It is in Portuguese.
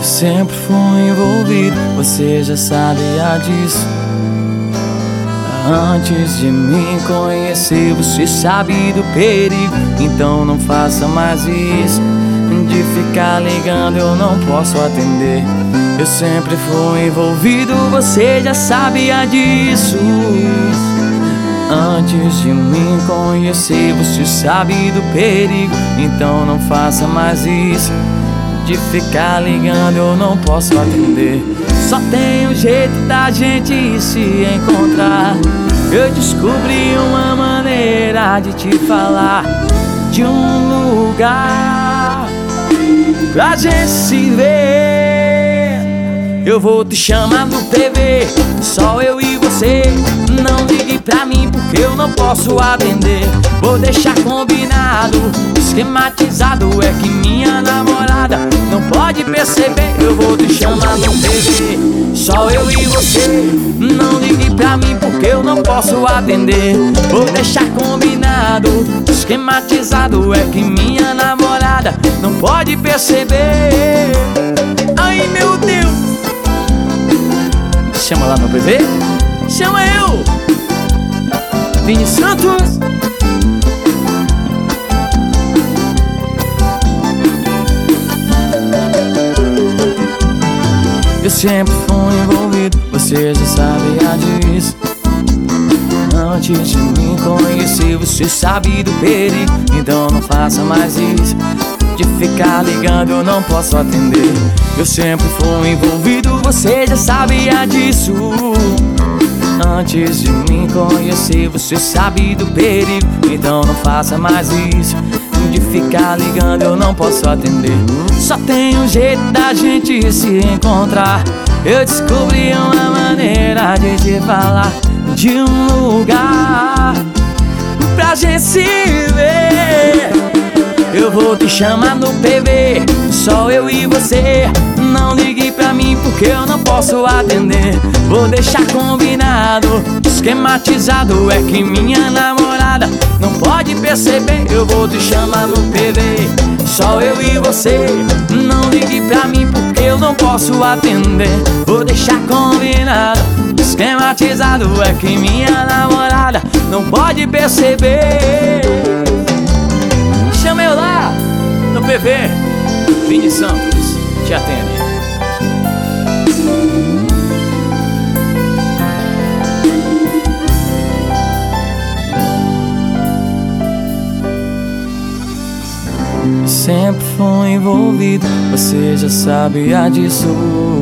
Eu sempre fui envolvido, você já sabia disso. Antes de me conhecer, você sabe do perigo. Então não faça mais isso, de ficar ligando eu não posso atender. Eu sempre fui envolvido, você já sabia disso. Antes de me conhecer, você sabe do perigo. Então não faça mais isso, de ficar ligando eu não posso atender. Só tem um jeito da gente se encontrar. Eu descobri uma maneira de te falar, de um lugar pra gente se ver. Eu vou te chamar no PV, só eu e você. Não ligue pra mim porque eu não posso atender. Vou deixar combinado, esquematizado. É que minha namorada não pode perceber. Eu vou te chamar no PV, só eu e você. Não ligue pra mim porque eu não posso atender. Vou deixar combinado, esquematizado. É que minha namorada não pode perceber. Ai meu Deus! Chama lá no PV? Chama eu, Vini Santos. Eu sempre fui envolvido, você já sabia disso. Antes de me conhecer, você sabe do perigo. Então não faça mais isso, de ficar ligando eu não posso atender. Eu sempre fui envolvido, você já sabia disso. Antes de me conhecer, você sabe do perigo. Então não faça mais isso, de ficar ligando eu não posso atender. Só tem um jeito da gente se encontrar. Eu descobri uma maneira de te falar, de um lugar pra gente se ver. Eu vou te chamar no PV, só eu e você. Não ligue pra mim porque eu não posso atender. Vou deixar combinado, esquematizado. É que minha namorada não pode perceber. Eu vou te chamar no PV, só eu e você. Não ligue pra mim porque eu não posso atender. Vou deixar combinado, esquematizado. É que minha namorada não pode perceber. Chama eu lá no PV, Vini Santos te atende. Sempre fui envolvido, você já sabia disso.